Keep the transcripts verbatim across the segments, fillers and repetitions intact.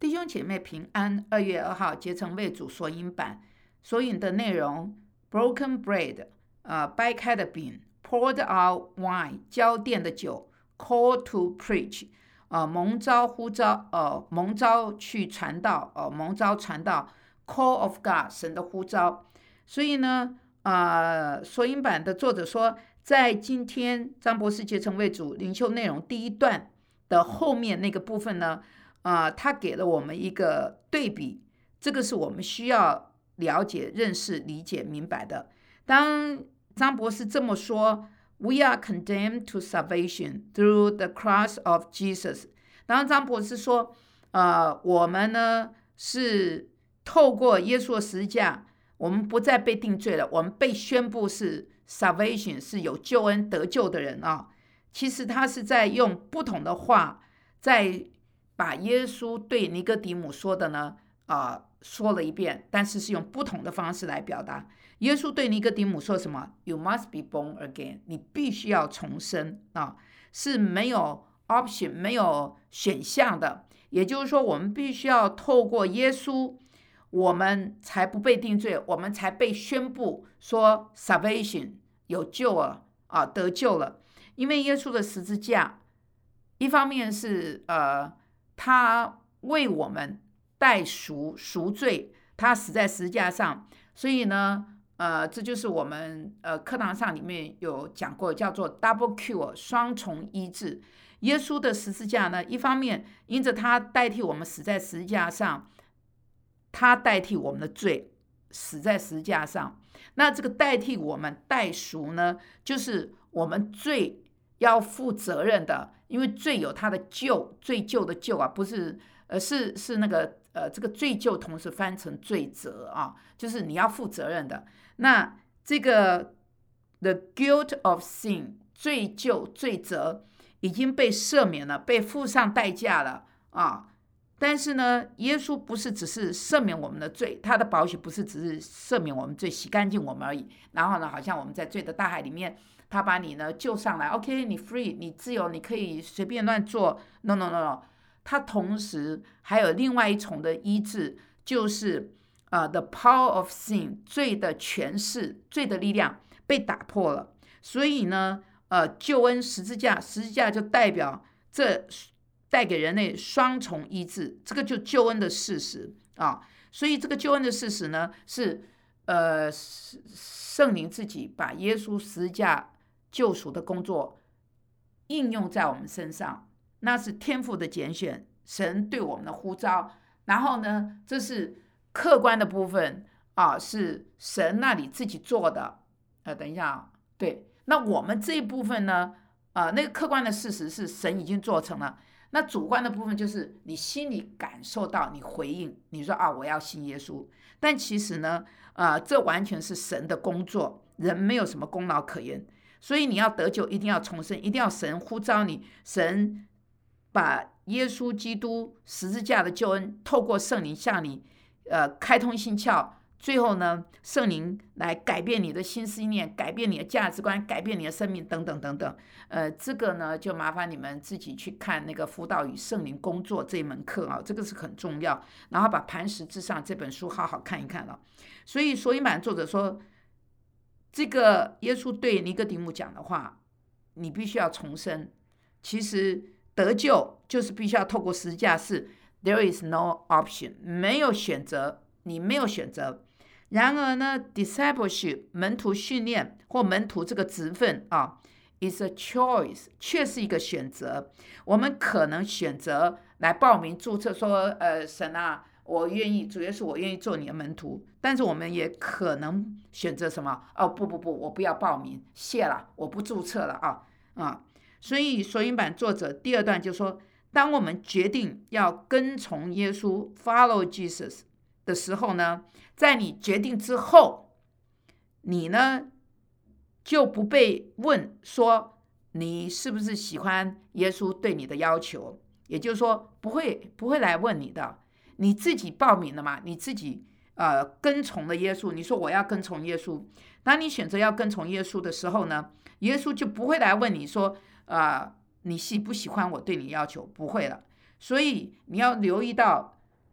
弟兄姐妹平安。二月二号，结成为主索引版，索引的内容 ：broken bread， 呃，掰开的饼 ；poured out wine， 浇奠的酒 ；call to preach， 呃，蒙召呼召，呃，蒙召去传道，呃，蒙召传道 ；call of God， 神的呼召。所以呢，呃，索引版的作者说，在今天张博士结成为主灵修内容第一段的后面那个部分呢，呃，他给了我们一个对比，这个是我们需要了解、认识、理解、明白的。当张博士这么说 ，We are condemned to salvation through the cross of Jesus。然后张博士说，呃，我们呢是透过耶稣的十字架，我们不再被定罪了，我们被宣布是 salvation， 是有救恩得救的人啊。其实他是在用不同的话，在把耶稣对尼哥底母说的呢，啊、呃，说了一遍，但是是用不同的方式来表达。耶稣对尼哥底母说什么 ？You must be born again， 你必须要重生啊，是没有 option， 没有选项的。也就是说，我们必须要透过耶稣，我们才不被定罪，我们才被宣布说 salvation 有救了啊，得救了。因为耶稣的十字架，一方面是呃，他为我们代赎赎罪，他死在十字架上，所以呢，呃，这就是我们呃课堂上里面有讲过，叫做 double cure 双重医治。耶稣的十字架呢，一方面因着他代替我们死在十字架上，他代替我们的罪死在十字架上。那这个代替我们代赎呢，就是我们罪要负责任的，因为罪有他的救，罪救的救啊，不是呃是是那个呃这个罪救同时翻成罪责啊，就是你要负责任的。那这个 the guilt of sin 罪救罪责已经被赦免了，被付上代价了啊。但是呢，耶稣不是只是赦免我们的罪，他的宝血不是只是赦免我们罪，洗干净我们而已。然后呢，好像我们在罪的大海里面，他把你呢救上来 ，OK， 你 free， 你自由，你可以随便乱做。No no no no， 他同时还有另外一重的医治，就是呃 the power of sin 罪的权势，罪的力量被打破了。所以呢，呃，救恩十字架，十字架就代表这带给人类双重医治，这个就救恩的事实啊。所以这个救恩的事实呢，是呃圣灵自己把耶稣十字架救赎的工作应用在我们身上，那是天父的拣选，神对我们的呼召。然后呢，这是客观的部分啊，是神那里自己做的。呃，等一下啊，对，那我们这一部分呢，呃，那个客观的事实是神已经做成了。那主观的部分就是你心里感受到，你回应，你说啊，我要信耶稣。但其实呢，呃，这完全是神的工作，人没有什么功劳可言。所以你要得救，一定要重生，一定要神呼召你，神把耶稣基督十字架的救恩透过圣灵向你呃开通心窍。最后呢，圣灵来改变你的心思意念，改变你的价值观，改变你的生命，等等等等。呃，这个呢，就麻烦你们自己去看那个辅导与圣灵工作这一门课啊，这个是很重要。然后把《磐石之上》这本书好好看一看了。所以索引版作者说，这个耶稣对尼哥底母讲的话，你必须要重生。其实得救就是必须要透过十字架，是 there is no option， 没有选择，你没有选择。然而呢 ，discipleship 门徒训练或门徒这个职分啊 ，is a choice， 却是一个选择。我们可能选择来报名注册说，呃，神啊，我愿意，主耶稣，我愿意做你的门徒。但是我们也可能选择什么？哦，不不不，我不要报名，谢了，我不注册了啊啊！所以索引版作者第二段就说，当我们决定要跟从耶稣 ，follow Jesus 的时候呢，在你决定之后，你呢就不被问说你是不是喜欢耶稣对你的要求，也就是说不会不会来问你的，你自己报名了嘛，你自己呃跟从了耶稣，你说我要跟从耶稣，当你选择要跟从耶稣的时候呢，耶稣就不会来问你说呃你喜不喜欢我对你要求，不会了。所以你要留意到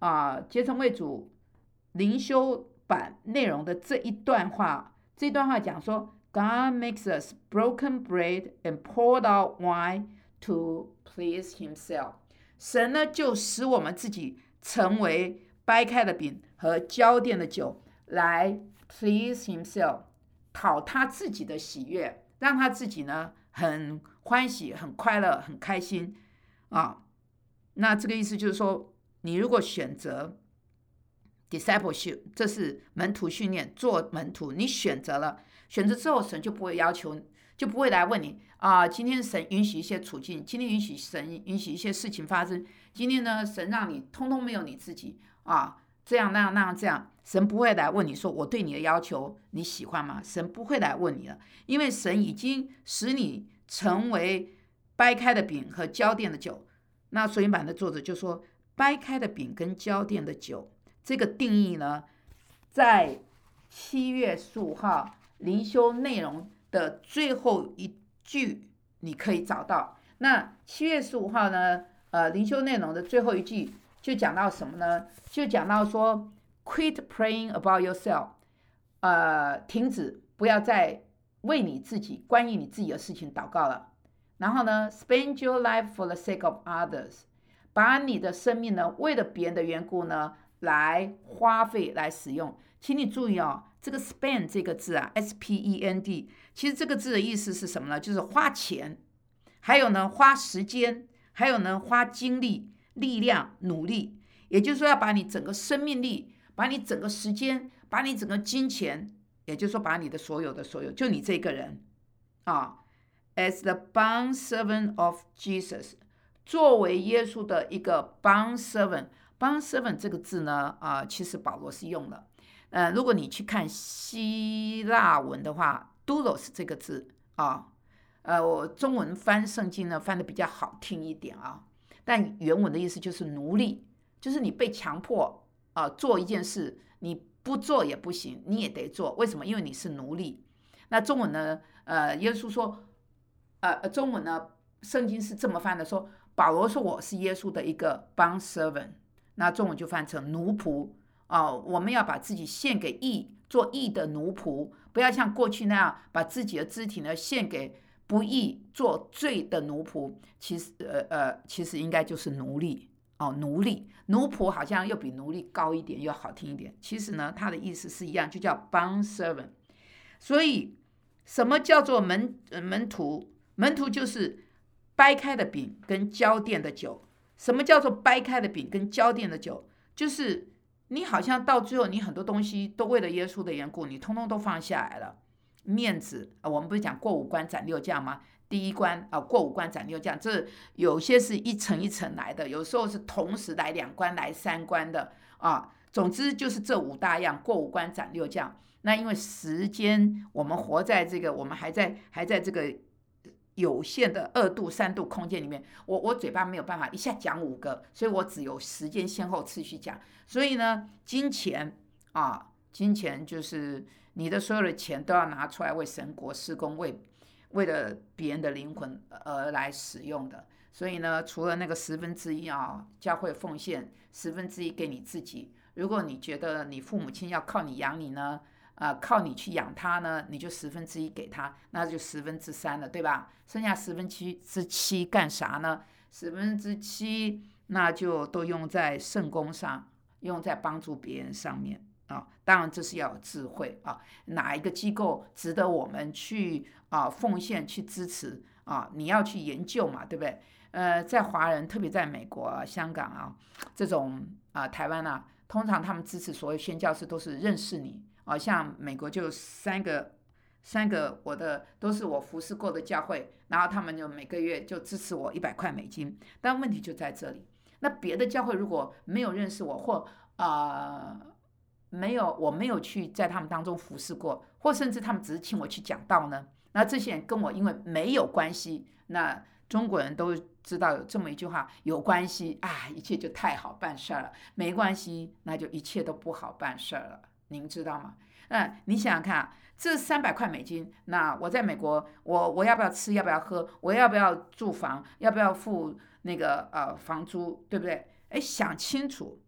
啊、呃，结成为主灵修版内容的这一段话，这一段话讲说 ，God makes us broken bread and poured out wine to please Himself。神呢，就使我们自己成为掰开的饼和浇奠的酒，来 please Himself， 讨他自己的喜悦，让他自己呢很欢喜、很快乐、很开心啊。那这个意思就是说，你如果选择 discipleship， 这是门徒训练，做门徒，你选择了，选择之后，神就不会要求，就不会来问你啊。今天神允许一些处境，今天允许神允许一些事情发生，今天呢，神让你通通没有你自己啊，这样那样那样这样，神不会来问你说我对你的要求你喜欢吗？神不会来问你了，因为神已经使你成为掰开的饼和浇奠的酒。那索引版的作者就说，掰开的饼跟浇奠的酒这个定义呢，在七月十五号灵修内容的最后一句你可以找到。那七月十五号呢，呃，灵修内容的最后一句就讲到什么呢？就讲到说 ，quit praying about yourself， 呃，停止，不要再为你自己、关于你自己的事情祷告了。然后呢 ，spend your life for the sake of others， 把你的生命呢，为了别人的缘故呢，来花费、来使用。请你注意哦，这个 spend 这个字啊 ，S P E N D， 其实这个字的意思是什么呢？就是花钱，还有呢，花时间，还有呢，花精力、力量、努力。也就是说，要把你整个生命力，把你整个时间，把你整个金钱，也就是说，把你的所有的所有，就你这个人啊。As the bond servant of Jesus， 作为耶稣的一个 bond servant，bond servant 这个字呢，啊、呃，其实保罗是用了。呃，如果你去看希腊文的话 ，doulos 这个字啊，呃，我中文翻圣经呢翻的比较好听一点啊，但原文的意思就是奴隶，就是你被强迫啊、呃、做一件事，你不做也不行，你也得做。为什么？因为你是奴隶。那中文呢，呃，耶稣说。呃，中文呢，圣经是这么翻的，说保罗说我是耶稣的一个 bond servant， 那中文就翻成奴仆啊、呃。我们要把自己献给义，做义的奴仆，不要像过去那样把自己的肢体呢献给不义，做罪的奴仆。其实呃呃，其实应该就是奴隶哦，奴隶奴仆好像又比奴隶高一点，又好听一点。其实呢，它的意思是一样，就叫 bond servant。所以什么叫做门、呃、门徒？门徒就是掰开的饼跟浇奠的酒。什么叫做掰开的饼跟浇奠的酒？就是你好像到最后，你很多东西都为了耶稣的缘故，你通通都放下来了。面子啊，我们不是讲过五关斩六将吗？第一关啊，过五关斩六将，这有些是一层一层来的，有时候是同时来两关、来三关的啊。总之就是这五大样，过五关斩六将。那因为时间，我们活在这个，我们还在还在这个有限的二度、三度空间里面，我我嘴巴没有办法一下讲五个，所以我只有时间先后次序讲。所以呢，金钱啊，金钱就是你的所有的钱都要拿出来为神国事工，为为了别人的灵魂而来使用的。所以呢，除了那个十分之一啊，教会奉献十分之一给你自己。如果你觉得你父母亲要靠你养你呢？呃，靠你去养他呢，你就十分之一给他，那就十分之三了，对吧？剩下十分之七干啥呢？十分之七那就都用在圣工上，用在帮助别人上面啊、哦。当然这是要有智慧啊，哪一个机构值得我们去啊奉献去支持啊？你要去研究嘛，对不对？呃，在华人，特别在美国、啊、香港啊这种啊台湾啊，通常他们支持所谓宣教士都是认识你。哦，像美国就三个，三个我的都是我服侍过的教会，然后他们就每个月就支持我一百块美金。但问题就在这里，那别的教会如果没有认识我，或啊、呃、没有我没有去在他们当中服侍过，或甚至他们只是请我去讲道呢，那这些人跟我因为没有关系，那中国人都知道有这么一句话，有关系啊，一切就太好办事了；没关系，那就一切都不好办事了。您知道吗？嗯，你想想看啊，这三百块美金，那我在美国，我我要不要吃？要不要喝？我要不要住房？要不要付那个呃房租？对不对？哎，想清楚，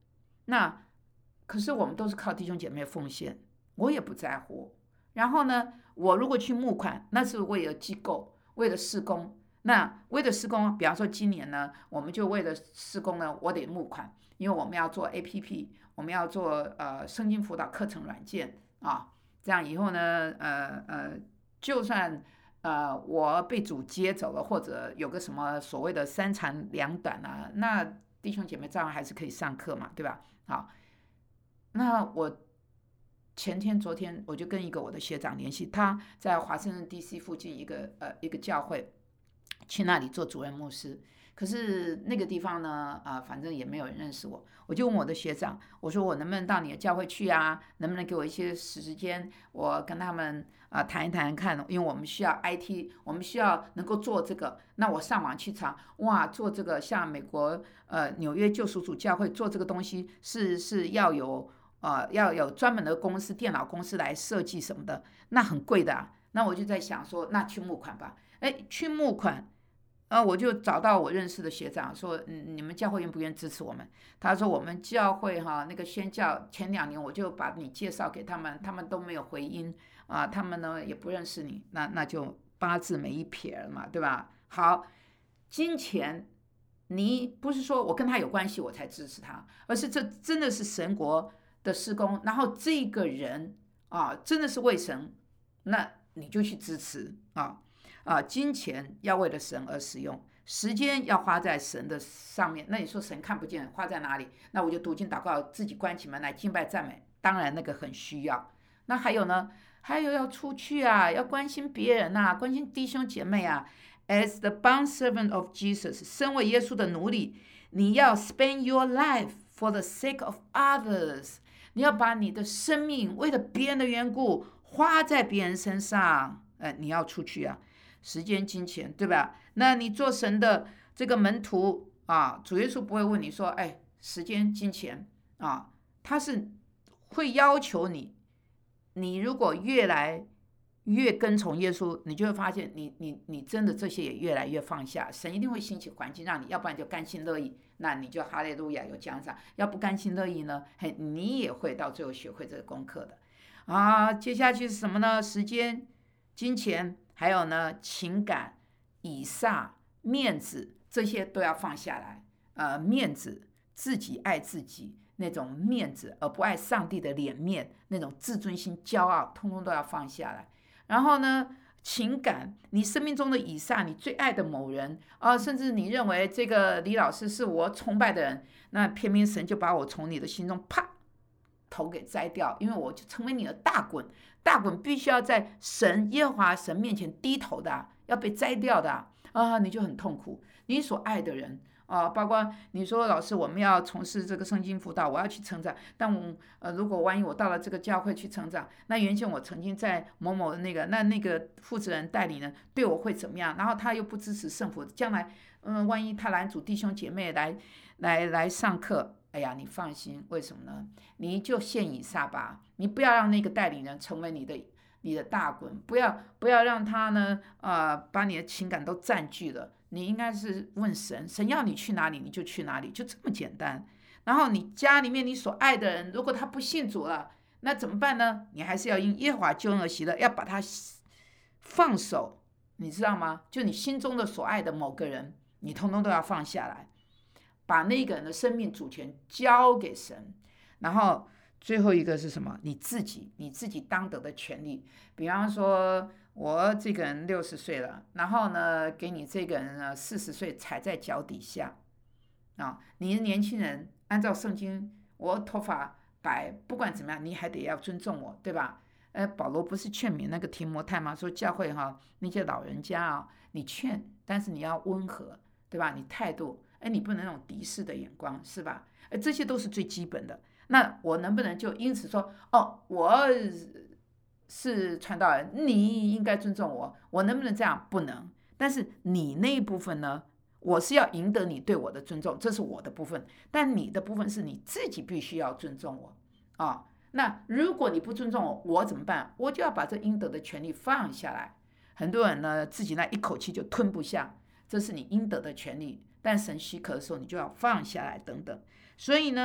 那可是我们都是靠弟兄姐妹奉献，我也不在乎。然后呢，我如果去募款，那是为了机构，为了施工。那为了施工，比方说今年呢，我们就为了施工呢，我得募款，因为我们要做 A P P，我们要做呃圣经辅导课程软件啊，这样以后呢，呃呃，就算呃我被主接走了，或者有个什么所谓的三长两短啊，那弟兄姐妹照样还是可以上课嘛，对吧？好，那我前天、昨天我就跟一个我的学长联系，他在华盛顿 D C 附近一个呃一个教会，去那里做主任牧师。可是那个地方呢，啊、呃，反正也没有人认识我，我就问我的学长，我说我能不能到你的教会去啊？能不能给我一些时间，我跟他们啊、呃、谈一谈看，因为我们需要 I T，我们需要能够做这个。那我上网去查，哇，做这个像美国呃纽约救赎主教会做这个东西是是要有。呃，要有专门的公司、电脑公司来设计什么的，那很贵的啊。那我就在想说，那去募款吧。哎，去募款，呃，我就找到我认识的学长说，嗯，你们教会愿不愿意支持我们？他说我们教会哈，那个宣教前两年我就把你介绍给他们，他们都没有回音啊，他们呢也不认识你，那那就八字没一撇了嘛，对吧？好，金钱。你不是说我跟他有关系我才支持他，而是这真的是神国的施工，然后这个人啊，真的是为神，那你就去支持啊啊！金钱要为了神而使用，时间要花在神的上面。那你说神看不见，花在哪里？那我就读经祷告，自己关起门来敬拜赞美。当然那个很需要。那还有呢？还有要出去啊，要关心别人啊，关心弟兄姐妹啊。As the bond servant of Jesus， 身为耶稣的奴隶，你要 spend your life for the sake of others。你要把你的生命为了别人的缘故花在别人身上，呃，你要出去啊，时间、金钱，对吧？那你做神的这个门徒啊，主耶稣不会问你说，哎，时间、金钱啊，他是会要求你，你如果越来越跟从耶稣，你就会发现你，你你真的这些也越来越放下。神一定会兴起环境让你，要不然就甘心乐意，那你就哈利路亚有奖赏；要不甘心乐意呢，嘿，你也会到最后学会这个功课的。啊，接下去是什么呢？时间、金钱，还有呢情感、以撒、面子，这些都要放下来。呃，面子，自己爱自己。那种面子，而不爱上帝的脸面，那种自尊心、骄傲，通通都要放下来。然后呢，情感，你生命中的以撒，你最爱的某人啊，甚至你认为这个李老师是我崇拜的人，那偏偏神就把我从你的心中啪头给摘掉，因为我就成为你的大棍，大棍必须要在神耶和华神面前低头的啊，要被摘掉的啊，啊你就很痛苦，你所爱的人。啊，包括你说老师，我们要从事这个圣经辅导，我要去成长。但我呃，如果万一我到了这个教会去成长，那原先我曾经在某某的那个，那那个负责人带领人对我会怎么样？然后他又不支持圣福，将来嗯、呃，万一他拦阻弟兄姐妹来来来上课，哎呀，你放心，为什么呢？你就献以撒吧，你不要让那个带领人成为你的你的大棍，不要不要让他呢，呃，把你的情感都占据了。你应该是问神，神要你去哪里你就去哪里，就这么简单。然后你家里面你所爱的人，如果他不信主了，那怎么办呢？你还是要因耶和华救恩而喜乐，要把他放手，你知道吗？就你心中的所爱的某个人，你通通都要放下来，把那个人的生命主权交给神。然后最后一个是什么？你自己，你自己当得的权利。比方说，我这个人六十岁了，然后呢，给你这个人呢四十岁踩在脚底下啊。你是年轻人，按照圣经，我头发白，不管怎么样，你还得要尊重我，对吧？呃，保罗不是劝勉那个提摩太吗？说教会哈那些老人家啊，你劝，但是你要温和，对吧？你态度，哎，你不能那种敌视的眼光，是吧？哎，这些都是最基本的。那我能不能就因此说，哦，我是传道人，你应该尊重我，我能不能这样？不能。但是你那一部分呢，我是要赢得你对我的尊重，这是我的部分。但你的部分是你自己必须要尊重我啊、哦。那如果你不尊重我，我怎么办？我就要把这应得的权利放下来。很多人呢，自己那一口气就吞不下，这是你应得的权利。但神许可的时候，你就要放下来，等等。所以呢，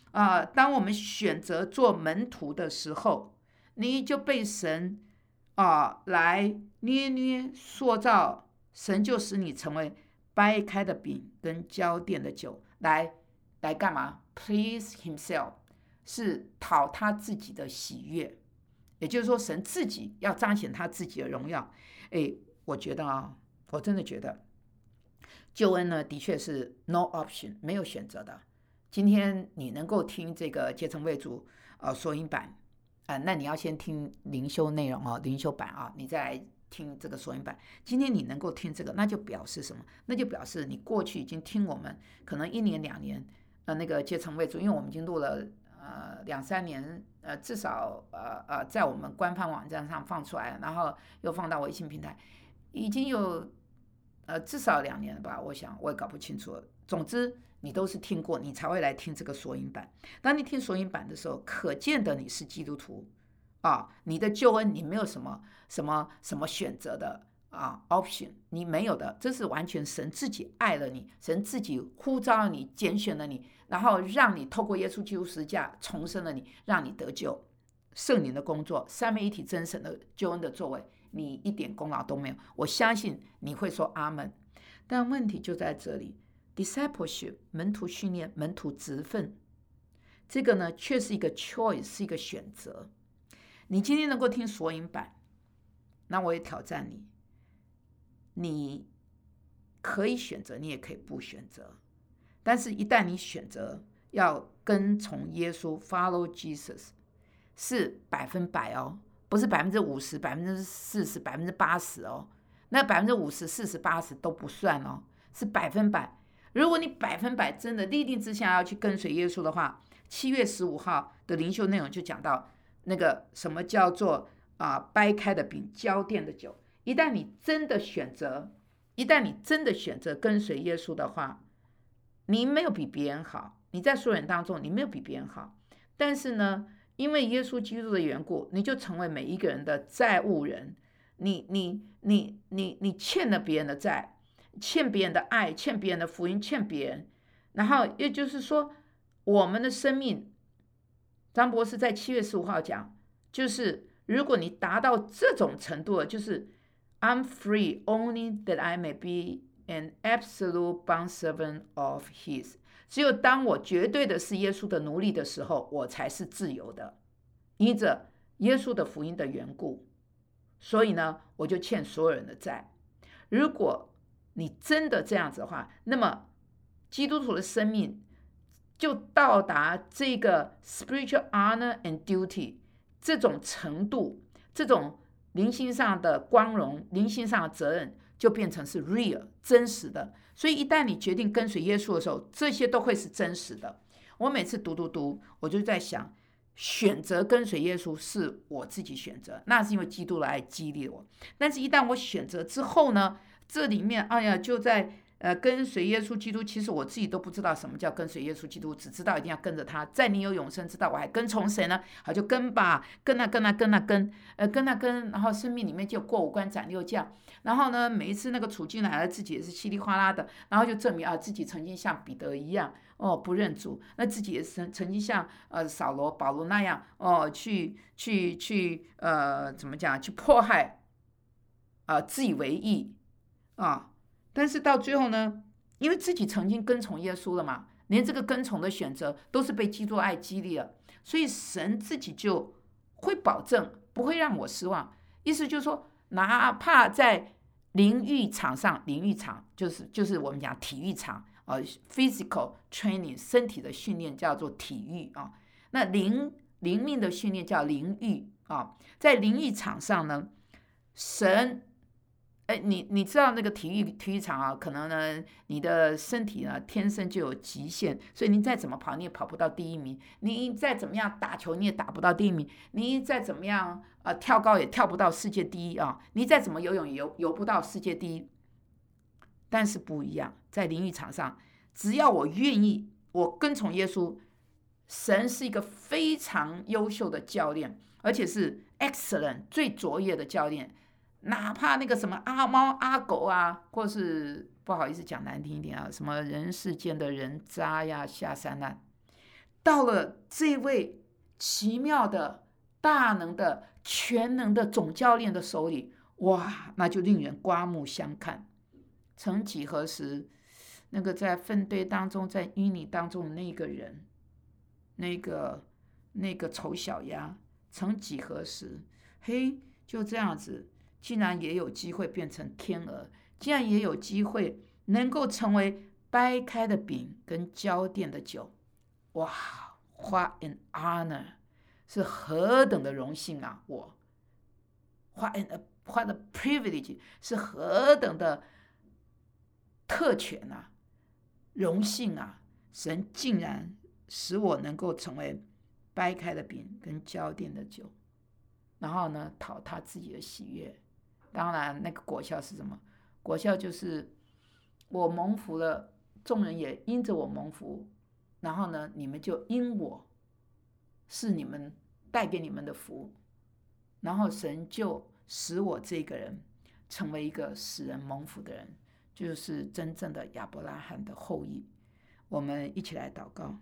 啊、呃，当我们选择做门徒的时候，你就被神啊、呃、来捏捏塑造，神就使你成为掰开的饼跟浇奠的酒，来来干嘛 ？Please Himself， 是讨他自己的喜悦，也就是说，神自己要彰显他自己的荣耀。哎，我觉得啊，我真的觉得救恩呢，的确是 no option， 没有选择的。今天你能够听这个竭诚为主呃索引版啊、呃，那你要先听灵修内容哦，灵修版啊，你再来听这个索引版。今天你能够听这个，那就表示什么？那就表示你过去已经听我们可能一年两年呃那个竭诚为主，因为我们已经录了呃两三年，呃至少呃呃在我们官方网站上放出来，然后又放到微信平台，已经有呃至少两年了吧，我想我也搞不清楚了。总之你都是听过，你才会来听这个索引版。当你听索引版的时候，可见的你是基督徒啊，你的救恩你没有什么什么什么选择的啊 option， 你没有的，这是完全神自己爱了你，神自己呼召了你，拣选了你，然后让你透过耶稣基督十字架重生了你，让你得救。圣灵的工作，三位一体真神的救恩的作为，你一点功劳都没有。我相信你会说阿门，但问题就在这里。Discipleship 门徒训练，门徒职分，这个呢却是一个 choice， 是一个选择。你今天能够听索引版，那我也挑战你，你可以选择，你也可以不选择。但是，一旦你选择要跟从耶稣 ，follow Jesus， 是百分百哦，不是百分之五十、百分之四十、百分之八十哦。那百分之五十、四十、八十都不算哦，是百分百。如果你百分百真的立定志向要去跟随耶稣的话，七月十五号的灵修内容就讲到那个什么叫做啊、呃、掰开的饼、浇奠的酒。一旦你真的选择，一旦你真的选择跟随耶稣的话，你没有比别人好，你在所有人当中你没有比别人好，但是呢，因为耶稣基督的缘故，你就成为每一个人的债务人。你你你你你欠了别人的债。欠别人的爱，欠别人的福音，欠别人，然后也就是说，我们的生命，张博士在七月十五号讲，就是如果你达到这种程度了，就是 I'm free only that I may be an absolute bondservant of His。只有当我绝对的是耶稣的奴隶的时候，我才是自由的，因着耶稣的福音的缘故，所以呢，我就欠所有人的债。如果你真的这样子的话，那么基督徒的生命就到达这个 spiritual honor and duty 这种程度，这种灵性上的光荣，灵性上的责任就变成是 real 真实的。所以一旦你决定跟随耶稣的时候，这些都会是真实的。我每次读读读，我就在想，选择跟随耶稣是我自己选择，那是因为基督的爱激励我。但是一旦我选择之后呢，这里面哎呀，就在呃跟随耶稣基督，其实我自己都不知道什么叫跟随耶稣基督，只知道一定要跟着他。在你有永生之道，我还跟从谁呢？好，就跟吧，跟啊跟啊跟啊跟，呃跟啊跟，然后生命里面就过五关斩六将。然后呢，每一次那个处境来了，自己也是稀里哗啦的，然后就证明啊自己曾经像彼得一样哦不认主，那自己也曾曾经像呃扫罗、保罗那样哦去去去呃怎么讲去迫害啊、呃、自以为义。啊，但是到最后呢，因为自己曾经跟从耶稣了嘛，连这个跟从的选择都是被基督爱激励了，所以神自己就会保证不会让我失望。意思就是说，哪怕在淋浴场上，淋浴场就是就是我们讲体育场呃 physical training 身体的训练叫做体育啊，那灵灵命的训练叫灵浴啊，在淋浴场上呢，神。哎，你你知道那个体育体育场啊，可能呢，你的身体呢天生就有极限，所以你再怎么跑，你也跑不到第一名；你再怎么样打球，你也打不到第一名；你再怎么样呃跳高，也跳不到世界第一啊！你再怎么游泳，也游游不到世界第一。但是不一样，在淋浴场上，只要我愿意，我跟从耶稣，神是一个非常优秀的教练，而且是 excellent 最卓越的教练。哪怕那个什么阿猫阿狗啊，或是不好意思讲难听一点啊，什么人世间的人渣呀、下三滥， 到了这位奇妙的、大能的、全能的总教练的手里，哇，那就令人刮目相看。曾几何时，那个在粪堆当中、在淤泥当中的那个人，那个那个丑小鸭，曾几何时，嘿，就这样子，竟然也有机会变成天鹅，竟然也有机会能够成为掰开的饼跟浇奠的酒。哇 ，What an honor！ 是何等的荣幸啊！我 ，What an What a privilege！ 是何等的特权啊，荣幸啊！神竟然使我能够成为掰开的饼跟浇奠的酒，然后呢，讨他自己的喜悦。当然，那个果效是什么？果效就是我蒙福了，众人也因着我蒙福，然后呢，你们就因我是你们带给你们的福，然后神就使我这个人成为一个使人蒙福的人，就是真正的亚伯拉罕的后裔。我们一起来祷告。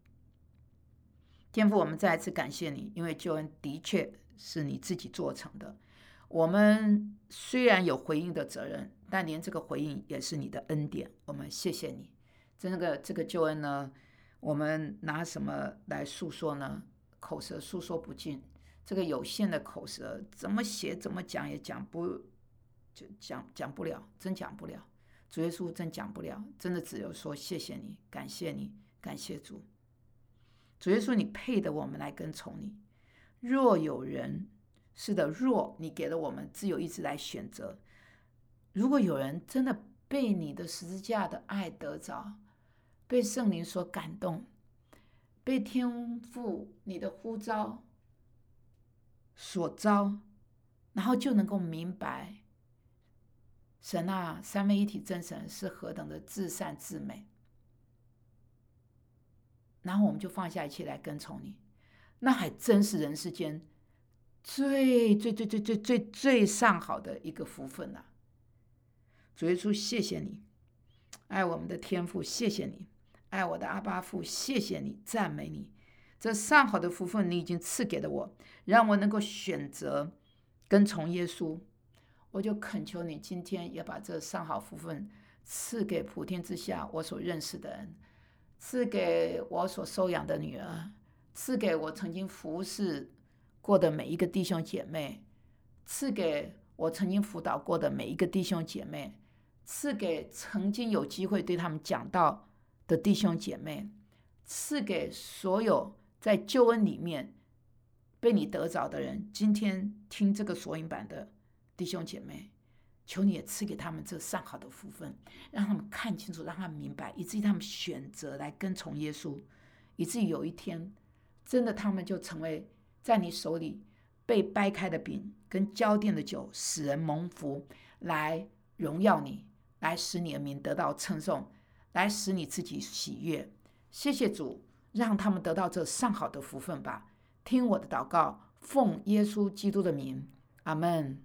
天父，我们再一次感谢你，因为救恩的确是你自己做成的。我们虽然有回应的责任，但连这个回应也是你的恩典。我们谢谢你。这个这个救恩呢，我们拿什么来诉说呢？口舌诉说不尽，这个有限的口舌，怎么写怎么讲也讲不就讲讲不了，真讲不了。主耶稣真讲不了，真的只有说谢谢你，感谢你，感谢主。主耶稣，你配得我们来跟从你。若有人，是的，若你给了我们自由意志来选择，如果有人真的被你的十字架的爱得着，被圣灵所感动，被天父你的呼召所召，然后就能够明白，神啊，三位一体真神是何等的至善至美，然后我们就放下一切来跟从你，那还真是人世间最最最最最最最上好的一个福分啊！主耶稣，谢谢你，爱我们的天父，谢谢你，爱我的阿爸父，谢谢你，赞美你。这上好的福分你已经赐给了我，让我能够选择跟从耶稣。我就恳求你今天也把这上好福分赐给普天之下我所认识的人，赐给我所收养的女儿，赐给我曾经服侍过的每一个弟兄姐妹，赐给我曾经辅导过的每一个弟兄姐妹，赐给曾经有机会对他们讲道的弟兄姐妹，赐给所有在救恩里面被你得着的人，今天听这个索引版的弟兄姐妹，求你也赐给他们这上好的福分，让他们看清楚，让他们明白，以至于他们选择来跟从耶稣，以至于有一天真的他们就成为在你手里被掰开的饼跟浇奠的酒，使人蒙福，来荣耀你，来使你的名得到称颂，来使你自己喜悦。谢谢主，让他们得到这上好的福分吧。听我的祷告，奉耶稣基督的名，阿们。